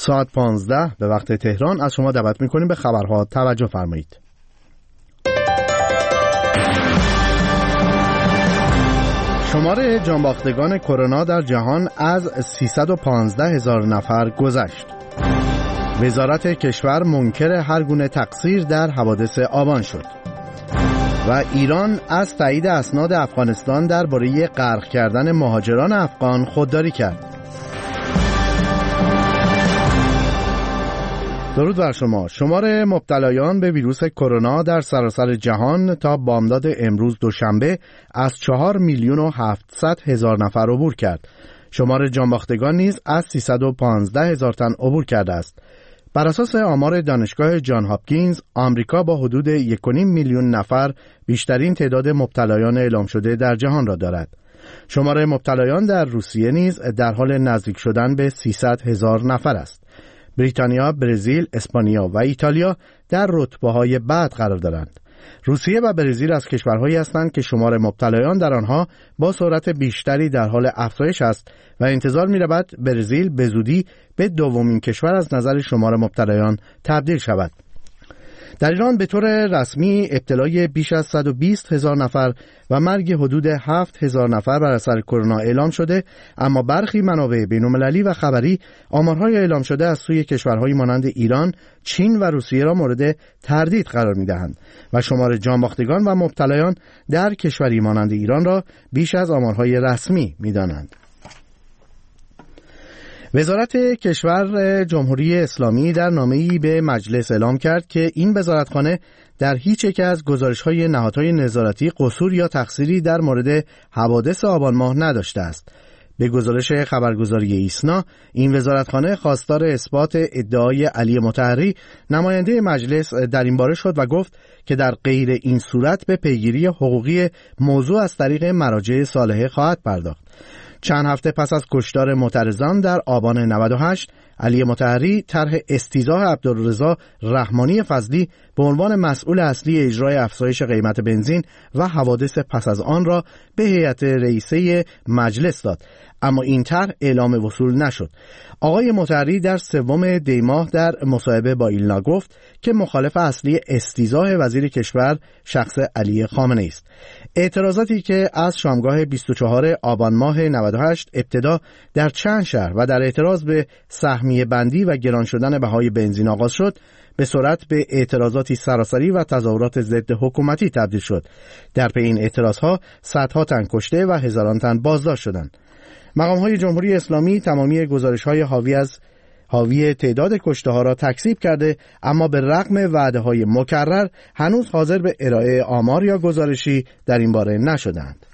ساعت 15 به وقت تهران از شما دعوت می‌کنیم به خبرها توجه فرمایید. شمار جانباختگان کرونا در جهان از 315,000 نفر گذشت. وزارت کشور منکر هر گونه تقصیر در حوادث آبان شد. و ایران از تایید اسناد افغانستان درباره غرق کردن مهاجران افغان خودداری کرد. درود بر شما. شمار مبتلایان به ویروس کرونا در سراسر جهان تا بامداد امروز دوشنبه از 4,700,000 نفر عبور کرد. شمار جانباختگان نیز از 315,000 تن عبور کرده است. بر اساس آمار دانشگاه جان هاپکینز، آمریکا با حدود 1.5 میلیون نفر بیشترین تعداد مبتلایان اعلام شده در جهان را دارد. شمار مبتلایان در روسیه نیز در حال نزدیک شدن به 300,000 نفر است. بریتانیا، برزیل، اسپانیا و ایتالیا در رتبه‌های بعد قرار دارند. روسیه و برزیل از کشورهایی هستند که شمار مبتلایان در آنها با سرعت بیشتری در حال افزایش است و انتظار می‌رود برزیل به زودی به دومین کشور از نظر شمار مبتلایان تبدیل شود. در ایران به طور رسمی ابتلای بیش از 120,000 نفر و مرگ حدود 7,000 نفر بر اثر کرونا اعلام شده، اما برخی منابع بین‌المللی و خبری آمارهای اعلام شده از سوی کشورهایی مانند ایران، چین و روسیه را مورد تردید قرار می‌دهند و شمار جانباختگان و مبتلایان در کشوری مانند ایران را بیش از آمارهای رسمی می‌دانند. وزارت کشور جمهوری اسلامی در نامه‌ای به مجلس اعلام کرد که این وزارتخانه در هیچ یک از گزارش‌های نهادهای نظارتی قصور یا تقصیری در مورد حوادث آبان ماه نداشته است. به گزارش خبرگزاری ایسنا، این وزارتخانه خواستار اثبات ادعای علی مطهری نماینده مجلس در این باره شد و گفت که در غیر این صورت به پیگیری حقوقی موضوع از طریق مراجع صالحه خواهد پرداخت. چند هفته پس از کشتار معترضان در آبان 98، علی مطهری طرح استیضاح عبدالرضا رحمانی فضلی به عنوان مسئول اصلی اجرای افزایش قیمت بنزین و حوادث پس از آن را به هیئت رئیسه مجلس داد، اما این طرح اعلام وصول نشد. آقای مطهری در 3 دی ماه در مصاحبه با ایلنا گفت که مخالف اصلی استیضاح وزیر کشور شخص علی خامنه‌ای است. اعتراضاتی که از شامگاه 24 آبان ماه 98 ابتدا در چند شهر و در اعتراض به سهمیه بندی و گران شدن بهای بنزین آغاز شد، به سرعت به اعتراضاتی سراسری و تظاهرات ضد حکومتی تبدیل شد. در پی این اعتراضها صدها تن کشته و هزاران تن بازداشت شدند. مقام‌های جمهوری اسلامی تمامی گزارش‌های حاوی تعداد کشته‌ها را تکذیب کرده، اما به رغم وعده‌های مکرر هنوز حاضر به ارائه آمار یا گزارشی در این باره نشدند.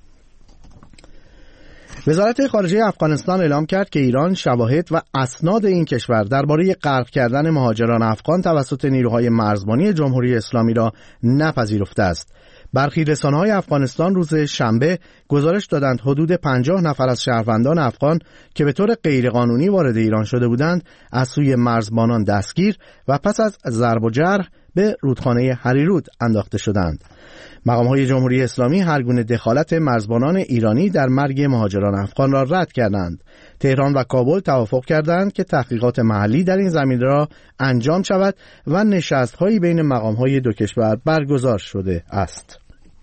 وزارت خارجه افغانستان اعلام کرد که ایران شواهد و اسناد این کشور درباره غرق کردن مهاجران افغان توسط نیروهای مرزبانی جمهوری اسلامی را نپذیرفته است. برخی رسانه‌های افغانستان روز شنبه گزارش دادند حدود 50 نفر از شهروندان افغان که به طور غیرقانونی وارد ایران شده بودند از سوی مرزبانان دستگیر و پس از ضرب و جرح به رودخانه هریرود انداخته شدند. مقام‌های جمهوری اسلامی هر گونه دخالت مرزبانان ایرانی در مرگ مهاجران افغان را رد کردند. تهران و کابل توافق کردند که تحقیقات محلی در این زمینه را انجام شود و نشست‌هایی بین مقام‌های دو کشور برگزار شده است.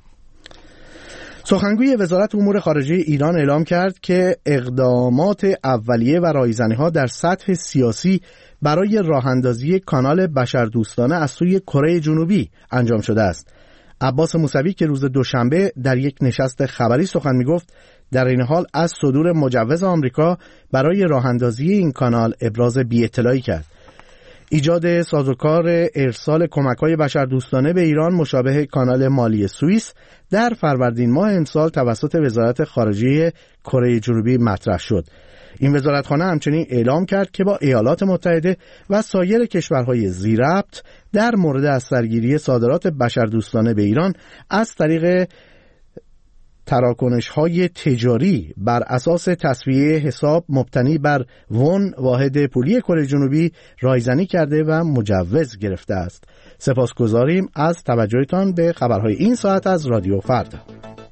سخنگوی وزارت امور خارجه ایران اعلام کرد که اقدامات اولیه و رایزنی‌ها در سطح سیاسی برای راه‌اندازی کانال بشردوستانه از سوی کره جنوبی انجام شده است. عباس موسوی که روز دوشنبه در یک نشست خبری سخن می‌گفت، در این حال از صدور مجوز آمریکا برای راه‌اندازی این کانال ابراز بی‌اطلاعی کرد. ایجاد سازوکار ارسال کمک‌های بشردوستانه به ایران مشابه کانال مالی سوئیس در فروردین ماه امسال توسط وزارت خارجه کره جنوبی مطرح شد. این وزارتخانه همچنین اعلام کرد که با ایالات متحده و سایر کشورهای ذی‌ربط در مورد از سرگیری صادرات بشردوستانه به ایران از طریق تراکنش‌های تجاری بر اساس تسویه حساب مبتنی بر وون واحد پولی کره جنوبی رایزنی کرده و مجوز گرفته است. سپاسگزاریم از توجهتان به خبرهای این ساعت از رادیو فردا.